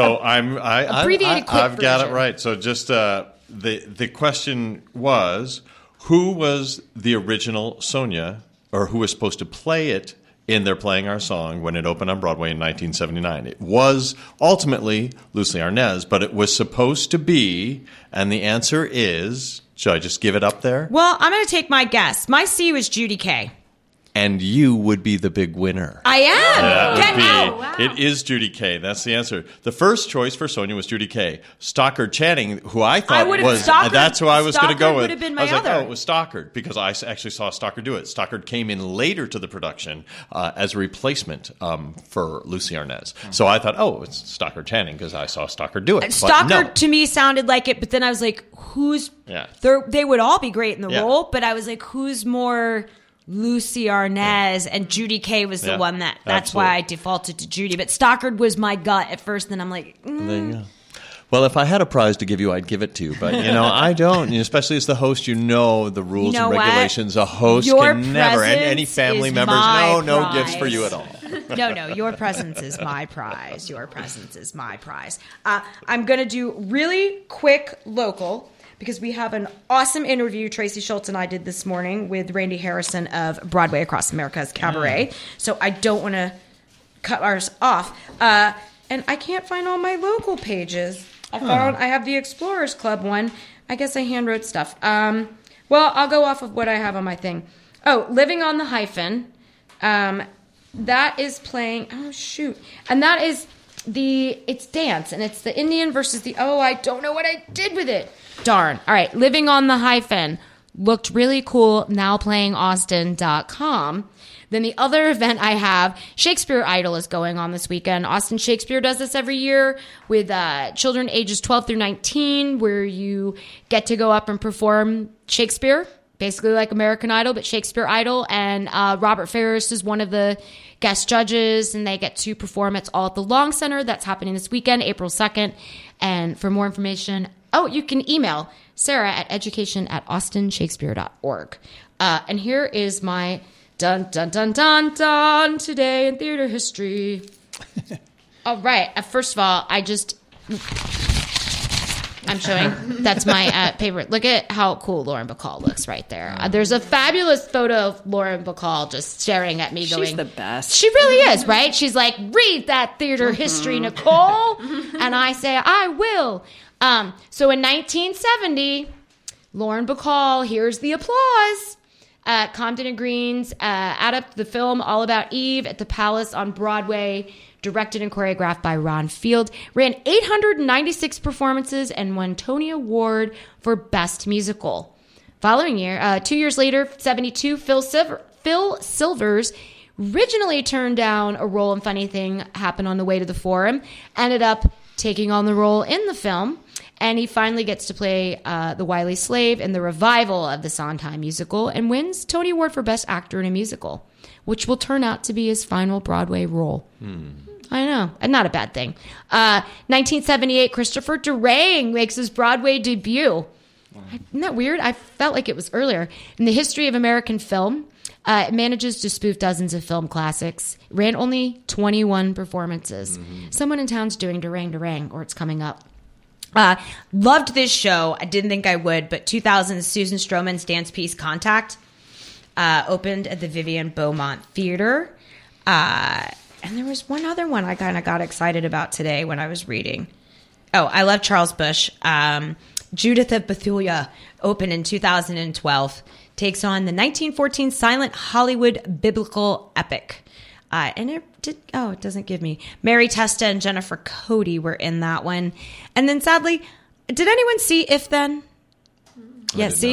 abbreviated quick I've got version. it right. So just the question was, who was the original Sonia, or who was supposed to play it in They're Playing Our Song when it opened on Broadway in 1979? It was ultimately Lucy Arnaz, but it was supposed to be, and the answer is. Should I just give it up there? Well, I'm going to take my guess. My C was Judy Kay. And you would be the big winner. I am. That would be, Wow. It is Judy Kay. That's the answer. The first choice for Sonia was Judy Kay. Stockard Channing, who I thought was... Stockard, that's who I was going to go with. would have been my I was other. like, it was Stockard, because I actually saw Stockard do it. Stockard came in later to the production as a replacement for Lucy Arnaz. So I thought, it's Stockard Channing, because I saw Stockard do it. Stockard, but no. to me, sounded like it, but then I was like, who's... Yeah. They would all be great in the Yeah. role, but I was like, who's more... Lucy Arnaz, and Judy Kay was the one that's absolutely. why I defaulted to Judy. But Stockard was my gut at first, and I'm like, There you go. Well, if I had a prize to give you, I'd give it to you. But, I don't. Especially as the host, the rules You know and regulations. A host Your can never. And any presence family is members, my no prize. gifts for you at all. No, your presence is my prize. Your presence is my prize. I'm going to do really quick local, because we have an awesome interview Tracy Schultz and I did this morning with Randy Harrison of Broadway Across America's Cabaret. So I don't want to cut ours off. And I can't find all my local pages. I have the Explorers Club one. I guess I handwrote stuff. Well, I'll go off of what I have on my thing. Living on the Hyphen. That is playing... Oh, shoot. And that is it's dance, and it's the Indian versus the... Oh, I don't know what I did with it. Darn. All right. Living on the Hyphen looked really cool. Now playing Austin.com. Then the other event I have, Shakespeare Idol is going on this weekend. Austin Shakespeare does this every year with children ages 12 through 19, where you get to go up and perform Shakespeare, basically like American Idol, but Shakespeare Idol. And Robert Ferris is one of the guest judges, and they get to perform. It's all at the Long Center. That's happening this weekend, April 2nd. And for more information... you can email Sarah at education@austinshakespeare.org. And here is my dun, dun, dun, dun, dun, today in theater history. All right. First of all, I'm showing. That's my paper. Look at how cool Lauren Bacall looks right there. There's a fabulous photo of Lauren Bacall just staring at me going... She's the best. She really is, right? She's like, read that theater history, Nicole. And I say, I will. So in 1970, Lauren Bacall, here's the applause. Compton and Green's adapt the film All About Eve at the Palace on Broadway, directed and choreographed by Ron Field, ran 896 performances and won Tony Award for Best Musical. Following year, 2 years later, 72, Phil Silvers originally turned down a role in Funny Thing Happened on the Way to the Forum, ended up taking on the role in the film. And he finally gets to play the wily slave in the revival of the Sondheim musical and wins Tony Award for Best Actor in a Musical, which will turn out to be his final Broadway role. I know. And not a bad thing. 1978, Christopher Durang makes his Broadway debut. Isn't that weird? I felt like it was earlier. In the history of American film, it manages to spoof dozens of film classics. Ran only 21 performances. Someone in town's doing Durang, or it's coming up. Loved this show. I didn't think I would, but 2000's Susan Stroman's dance piece Contact opened at the Vivian Beaumont Theater. And there was one other one I kind of got excited about today when I was reading. I love Charles Busch. Judith of Bethulia opened in 2012. Takes on the 1914 silent Hollywood biblical epic. And it doesn't give me. Mary Testa and Jennifer Cody were in that one. And then sadly, did anyone see If Then? Yeah, see,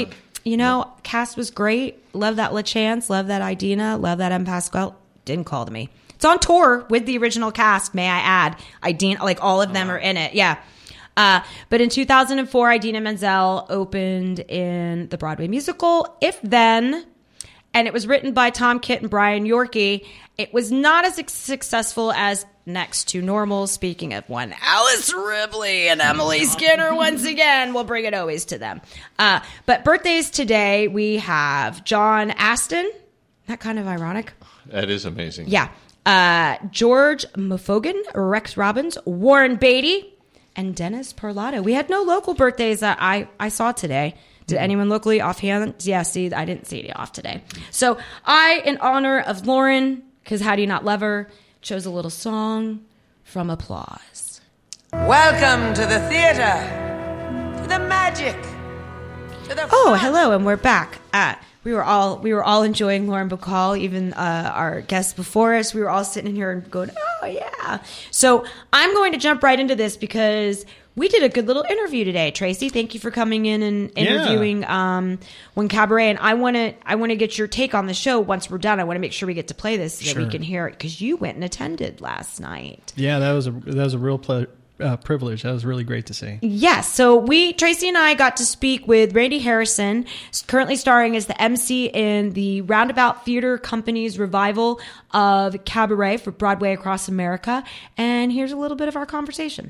You know, cast was great. Love that LaChance. Love that Idina. Love that M. Pascal. Didn't call to me. It's on tour with the original cast, may I add. Idina, like all of them are in it. Yeah. But in 2004, Idina Menzel opened in the Broadway musical, If Then, and it was written by Tom Kitt and Brian Yorkie. It was not as successful as Next to Normal, speaking of one, Alice Ripley and Emily Skinner once again. We'll bring it always to them. But birthdays today, we have John Aston. That kind of ironic. That is amazing. Yeah. George Mofogan, Rex Robbins, Warren Beatty, and Dennis Parlato. We had no local birthdays that I saw today. Did anyone locally offhand? Yeah, see, I didn't see any off today. So I, in honor of Lauren, because how do you not love her, chose a little song from Applause. Welcome to the theater, to the magic, to the Oh, hello, and we're back. We were all enjoying Lauren Bacall, even our guests before us. We were all sitting in here and going, oh, yeah. So I'm going to jump right into this because we did a good little interview today. Tracy, thank you for coming in and interviewing One Cabaret. And I want to get your take on the show once we're done. I want to make sure we get to play this so that we can hear it because you went and attended last night. Yeah, that was a real privilege. That was really great to see. Yes. So Tracy and I got to speak with Randy Harrison, currently starring as the MC in the Roundabout Theater Company's revival of Cabaret for Broadway across America. And here's a little bit of our conversation.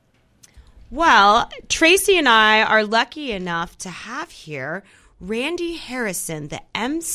Well, Tracy and I are lucky enough to have here Randy Harrison, the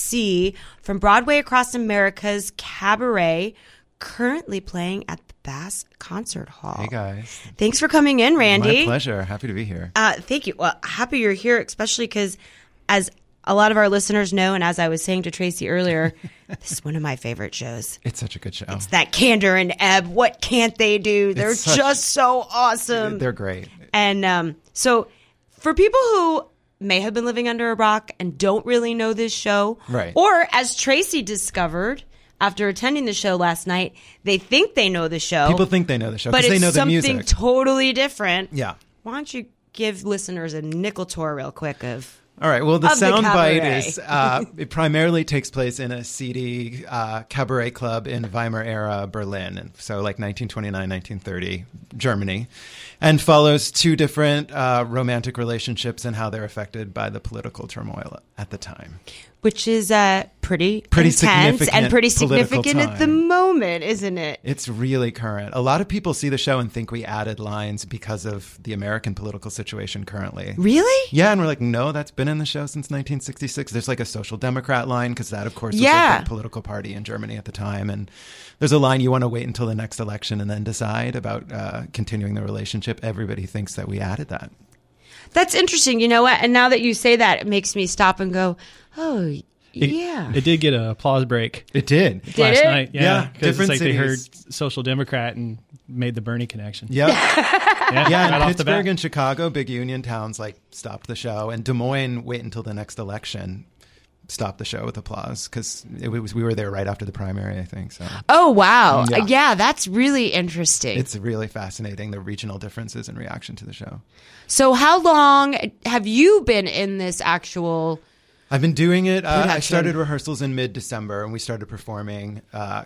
MC from Broadway across America's Cabaret, currently playing at the Bass Concert Hall. Hey, guys. Thanks for coming in, Randy. My pleasure. Happy to be here. Thank you. Well, happy you're here, especially because as a lot of our listeners know, and as I was saying to Tracy earlier, this is one of my favorite shows. It's such a good show. It's that Candor and Ebb. What can't they do? They're just so awesome. They're great. And so for people who may have been living under a rock and don't really know this show, right, or as Tracy discovered after attending the show last night, they think they know the show. People think they know the show but because they know the music. But it's something totally different. Yeah. Why don't you give listeners a nickel tour real quick of... All right. Well, the soundbite is it primarily takes place in a seedy cabaret club in Weimar era Berlin, and so like 1929, 1930 Germany, and follows two different romantic relationships and how they're affected by the political turmoil at the time. Which is pretty intense significant, and pretty significant at the moment, isn't it? It's really current. A lot of people see the show and think we added lines because of the American political situation currently. Really? Yeah, and we're like, no, that's been in the show since 1966. There's like a Social Democrat line because that, of course, was a big political party in Germany at the time. And there's a line, you want to wait until the next election and then decide about continuing the relationship. Everybody thinks that we added that. That's interesting. You know what? And now that you say that, it makes me stop and go, oh, yeah. It did get an applause break. It did. Last night. Yeah. Different Because it's like they heard cities. Social Democrat and made the Bernie connection. Yep. Yeah, and Pittsburgh and Chicago, big union towns, like stopped the show. And Des Moines, wait until the next election, stopped the show with applause because we were there right after the primary, I think. So. Oh, wow. Yeah, that's really interesting. It's really fascinating, the regional differences in reaction to the show. So how long have you been in this actual... I've been doing it. I started rehearsals in mid-December, and we started performing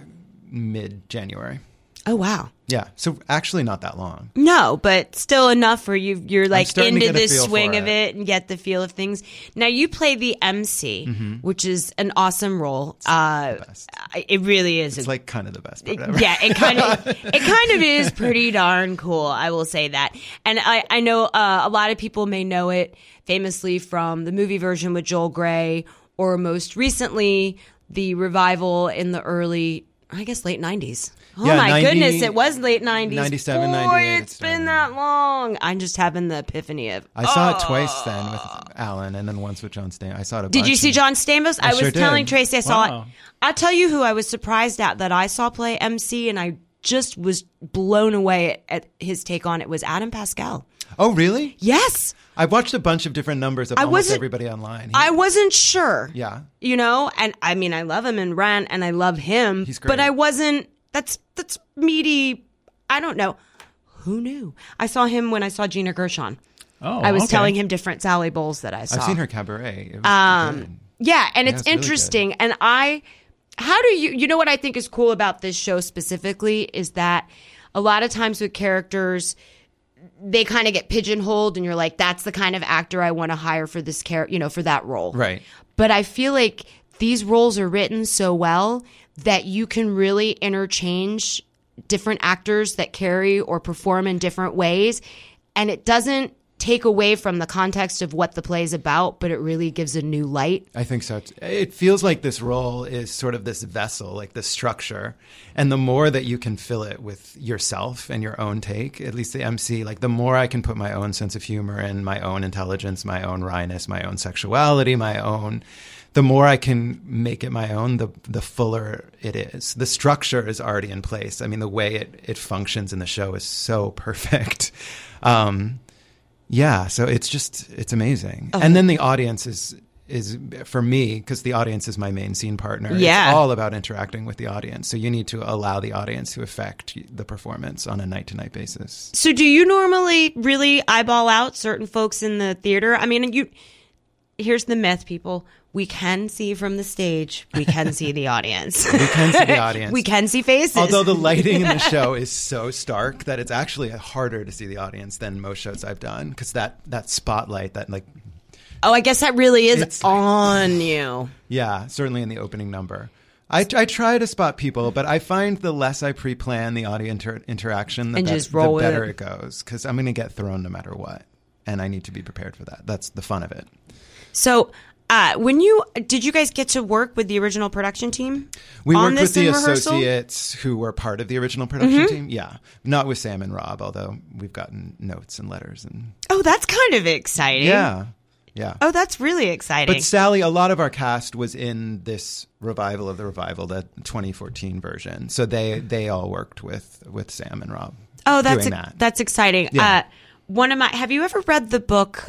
mid-January. Oh, wow. Yeah. So actually not that long. No, but still enough where you're like into the feel swing for of it and get the feel of things. Now, you play the MC, which is an awesome role. It's the best. It really is. It's like kind of the best part ever. Yeah, it kind of is pretty darn cool. I will say that. And I know a lot of people may know it famously from the movie version with Joel Grey, or most recently the revival in the early, I guess, late 90s. Oh, yeah, my goodness, it was late 90s. 97, Boy, 98. It's been that long. I'm just having the epiphany of... I saw it twice then with Alan, and then once with John Stamos. I saw it a bunch. Did you see John Stamos? I was telling Tracy I saw it. I'll tell you who I was surprised at that I saw play MC, and I just was blown away at his take on it, was Adam Pascal. Oh, really? Yes. I've watched a bunch of different numbers of almost everybody online. I wasn't sure. Yeah. You know, and I mean, I love him in Rent, and I love him. He's great. But I wasn't... That's meaty. I don't know. Who knew? I saw him when I saw Gina Gershon. Oh, I was okay. telling him different Sally Bowles that I saw. I've seen her cabaret. It was good. Yeah, and it's it's really interesting. And how do you know what I think is cool about this show specifically is that a lot of times with characters, they kind of get pigeonholed and you're like, that's the kind of actor I want to hire for this character, for that role. Right. But I feel like these roles are written so well that you can really interchange different actors that carry or perform in different ways. And it doesn't take away from the context of what the play is about, but it really gives a new light. I think so. It feels like this role is sort of this vessel, like this structure. And the more that you can fill it with yourself and your own take, at least the MC, like the more I can put my own sense of humor and my own intelligence, my own wryness, my own sexuality, the more I can make it my own, the fuller it is. The structure is already in place. I mean, the way it functions in the show is so perfect. Yeah, so it's amazing. Oh. And then the audience is for me, because the audience is my main scene partner. Yeah. It's all about interacting with the audience. So you need to allow the audience to affect the performance on a night-to-night basis. So do you normally really eyeball out certain folks in the theater? I mean, here's the myth, people. We can see from the stage. We can see the audience. We can see the audience. We can see faces. Although the lighting in the show is so stark that it's actually harder to see the audience than most shows I've done, because that spotlight, that like... Oh, I guess that really is on you. Yeah, certainly in the opening number. I try to spot people, but I find the less I pre-plan the audience interaction, the better it goes, because I'm going to get thrown no matter what, and I need to be prepared for that. That's the fun of it. So... did you guys get to work with the original production team? We on worked this with the in rehearsal? associates who were part of the original production team. Yeah. Not with Sam and Rob, although we've gotten notes and letters. Oh, that's kind of exciting. Yeah. Yeah. Oh, that's really exciting. But Sally, a lot of our cast was in this revival of the revival, the 2014 version. So they all worked with Sam and Rob. Oh, that's exciting. Yeah. Have you ever read the book,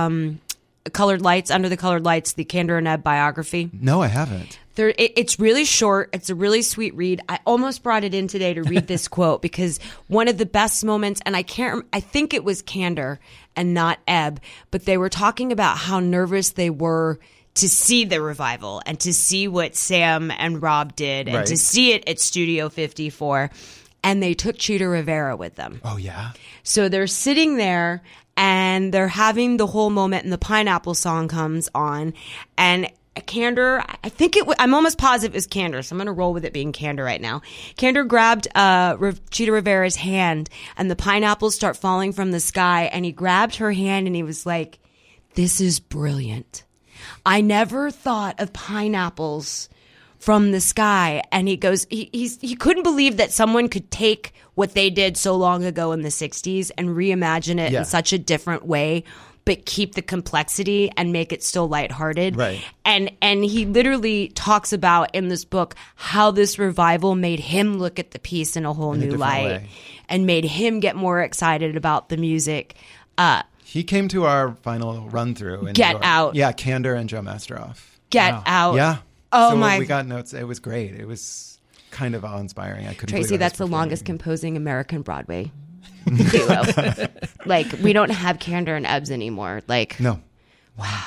Colored Lights, Under the Colored Lights, the Candor and Ebb biography? No, I haven't. It's really short. It's a really sweet read. I almost brought it in today to read this quote because one of the best moments, and I think it was Candor and not Ebb, but they were talking about how nervous they were to see the revival and to see what Sam and Rob did and to see it at Studio 54. And they took Cheetah Rivera with them. Oh, yeah? So they're sitting there and they're having the whole moment, and the Pineapple song comes on, and Candor, I'm almost positive it was Candor, so I'm going to roll with it being Candor right now. Candor grabbed Cheetah Rivera's hand, and the pineapples start falling from the sky, and he grabbed her hand, and he was like, "This is brilliant. I never thought of pineapples from the sky." And he goes, he couldn't believe that someone could take what they did so long ago in the 60s and reimagine it in such a different way, but keep the complexity and make it still lighthearted. Right. And he literally talks about in this book how this revival made him look at the piece in a whole new light and made him get more excited about the music. He came to our final run through in Get New York. Out. Yeah, Candor and Joe Masteroff. Get Out. Yeah. Oh, so we got notes. It was great. It was kind of awe-inspiring. I couldn't Tracy, believe that's the longest composing American Broadway duo. Like, we don't have Candor and Ebbs anymore. Like, no. Wow.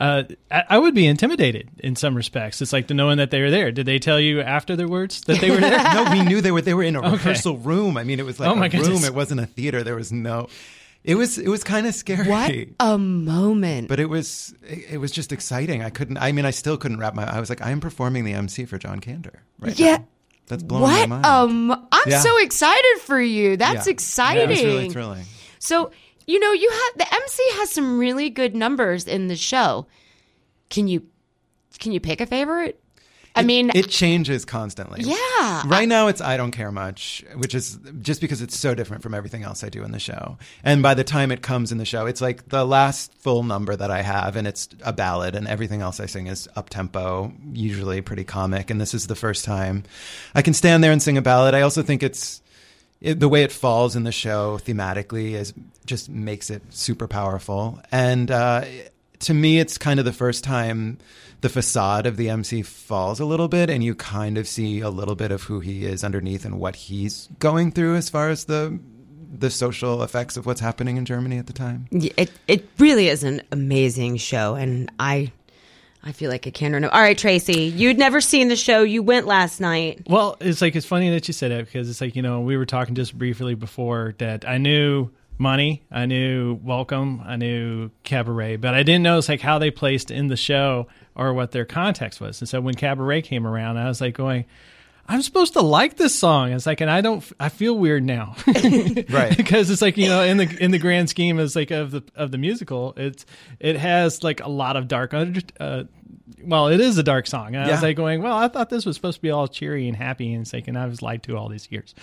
I would be intimidated in some respects. It's like the knowing that they were there. Did they tell you afterwards that they were there? No, we knew they were in a rehearsal room. I mean, it was like a goodness. room. It wasn't a theater. There was no... It was kind of scary. What a moment. But it was just exciting. I still couldn't wrap I was like, I am performing the MC for John Candor right now. That's blowing my mind. I'm so excited for you. That's exciting. Yeah, it was really thrilling. So, the MC has some really good numbers in the show. Can you pick a favorite? It changes constantly. Yeah. Right now it's I Don't Care Much, which is just because it's so different from everything else I do in the show. And by the time it comes in the show, it's like the last full number that I have, and it's a ballad, and everything else I sing is up-tempo, usually pretty comic. And this is the first time I can stand there and sing a ballad. I also think the way it falls in the show thematically just makes it super powerful. And to me, it's kind of the first time the facade of the MC falls a little bit, and you kind of see a little bit of who he is underneath and what he's going through as far as the the social effects of what's happening in Germany at the time. It really is an amazing show, and I feel like I can't remember. All right, Tracy, you'd never seen the show. You went last night. Well, it's funny that you said that, because it's we were talking just briefly before that I knew Money, I knew Welcome, I knew Cabaret, but I didn't know how they placed in the show or what their context was. And so when Cabaret came around, I was going, I'm supposed to like this song. It's and I feel weird now. Right. Because it's in the grand scheme of the musical, it has a lot of dark well, it is a dark song. And I was going, well, I thought this was supposed to be all cheery and happy, and and I was lied to all these years.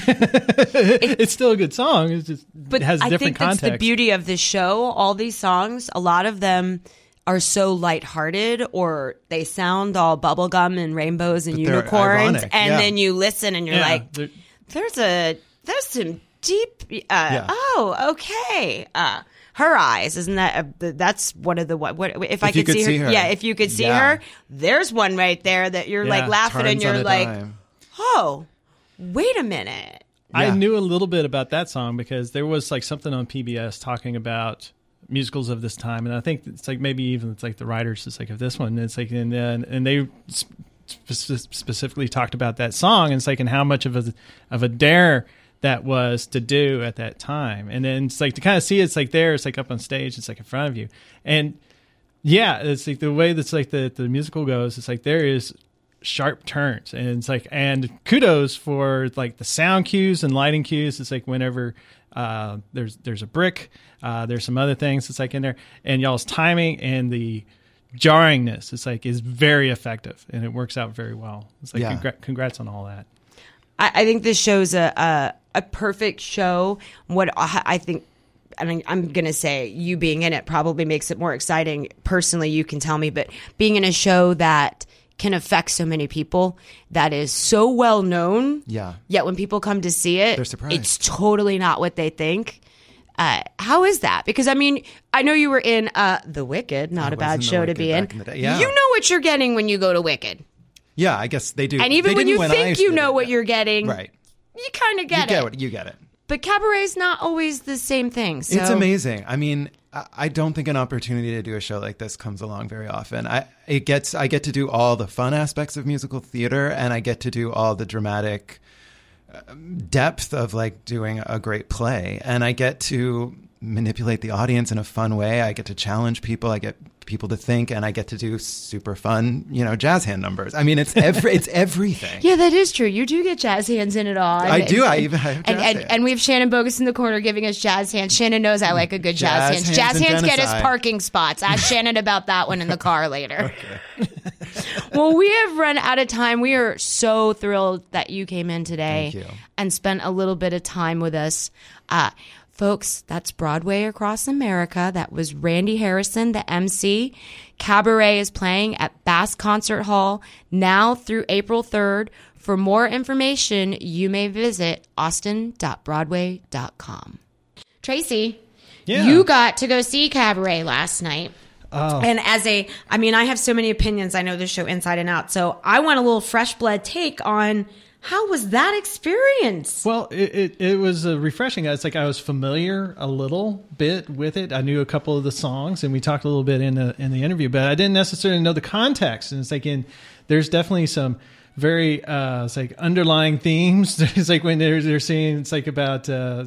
It's still a good song. It's just it has a different context. That's the beauty of this show. All these songs, a lot of them are so lighthearted, or they sound all bubblegum and rainbows and unicorns, ironic, and then you listen and you're there's some deep. Oh, okay. Her eyes, isn't that? That's one of the what? If I could see her, yeah. If you could see her, there's one right there that you're laughing and you're oh, wait a minute. I knew a little bit about that song because there was something on PBS talking about musicals of this time, and I think it's maybe even it's the writers of this one. It's and they specifically talked about that song, and and how much of a dare that was to do at that time. And then it's to kind of see it's there, it's up on stage, it's in front of you. And yeah, it's the way that's the musical goes, it's there is sharp turns, and it's and kudos for the sound cues and lighting cues. It's whenever there's a brick, there's some other things it's in there, and y'all's timing and the jarringness is very effective, and it works out very well. It's congrats on all that. I think this show's a perfect show. What I think, I'm going to say, you being in it probably makes it more exciting. Personally, you can tell me, but being in a show that can affect so many people, that is so well known, yet when people come to see it, they're surprised. It's totally not what they think. How is that? Because I know you were in The Wicked, not a bad show to be in. Yeah. You know what you're getting when you go to Wicked. Yeah, I guess they do. And even when you think you know what you're getting, right, you kind of get it. You get it. But Cabaret's not always the same thing. So. It's amazing. I don't think an opportunity to do a show like this comes along very often. I get to do all the fun aspects of musical theater, and I get to do all the dramatic depth of doing a great play, and I get to manipulate the audience in a fun way. I get to challenge people. I get people to think, and I get to do super fun, jazz hand numbers. It's everything. Yeah, that is true. You do get jazz hands in it all. I do. I even have jazz hands. And we have Shannon Bogus in the corner giving us jazz hands. Shannon knows I like a good jazz hands. Jazz hands get us parking spots. Ask Shannon about that one in the car later. Okay. Well, we have run out of time. We are so thrilled that you came in today and spent a little bit of time with us. Folks, that's Broadway Across America. That was Randy Harrison, the MC. Cabaret is playing at Bass Concert Hall now through April 3rd. For more information, you may visit austin.broadway.com. Tracy, you got to go see Cabaret last night. Oh. And I have so many opinions. I know this show inside and out. So I want a little fresh blood take on how was that experience? Well, it was refreshing. It's I was familiar a little bit with it. I knew a couple of the songs, and we talked a little bit in the interview, but I didn't necessarily know the context. And it's there's definitely some very underlying themes. It's when they're saying it's about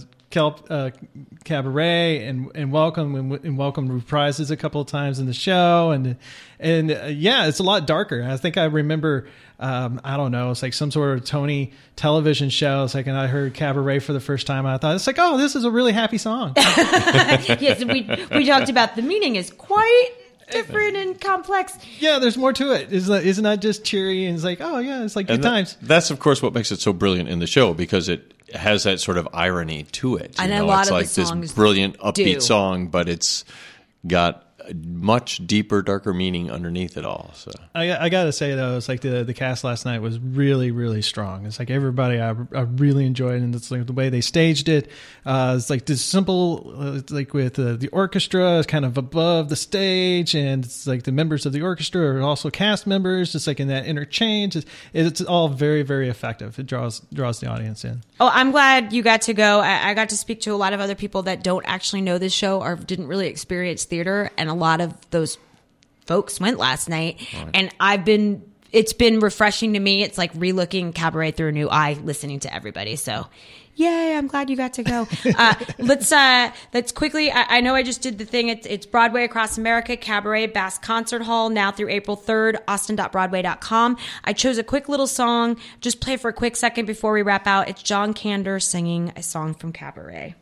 Cabaret and Welcome and Welcome reprises a couple of times in the show, and it's a lot darker. I think I remember I don't know, it's some sort of Tony television show. It's and I heard Cabaret for the first time, and I thought it's oh, this is a really happy song. Yes, we talked about the meaning is quite different and complex. Yeah, there's more to it. It's not just cheery and it's oh yeah, it's good times. That's of course what makes it so brilliant in the show, because it has that sort of irony to it. And a lot of the songs this brilliant upbeat song, but it's got much deeper, darker meaning underneath it all. So I gotta say though, it's like the cast last night was really, really strong. It's like everybody I really enjoyed, and it's like the way they staged it. It's like this simple, it's like with the orchestra is kind of above the stage, and it's like the members of the orchestra are also cast members. It's like in that interchange. It's all very, very effective. It draws the audience in. Oh, I'm glad you got to go. I got to speak to a lot of other people that don't actually know this show or didn't really experience theater, and a lot of those folks went last night. Right. And it's been refreshing to me. It's like relooking Cabaret through a new eye, listening to everybody. So yay, I'm glad you got to go. Let's quickly, I know I just did the thing. It's Broadway Across America, Cabaret, Bass Concert Hall, now through April 3rd, austin.broadway.com. I chose a quick little song, just play for a quick second before we wrap out. It's John Kander singing a song from Cabaret.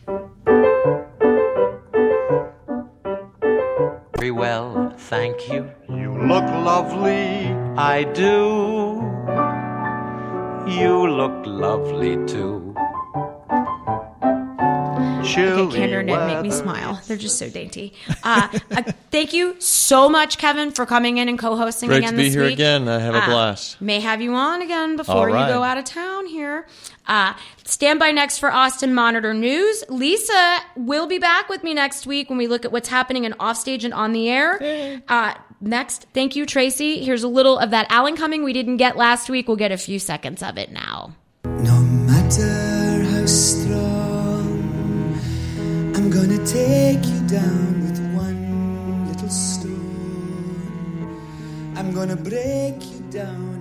Very well, thank you. You look lovely. I do. You look lovely too. Okay, Kander and Ed make me smile. They're just so dainty. Thank you so much, Kevin, for coming in and co-hosting again this week. Great to be here again. I have a blast. May have you on again before you go out of town here. Stand by next for Austin Monitor News. Lisa will be back with me next week when we look at what's happening in Offstage and On the Air. Next, thank you, Tracy. Here's a little of that Alan Cumming we didn't get last week. We'll get a few seconds of it now. No matter how strong, I'm gonna take you down with one little stone. I'm gonna break you down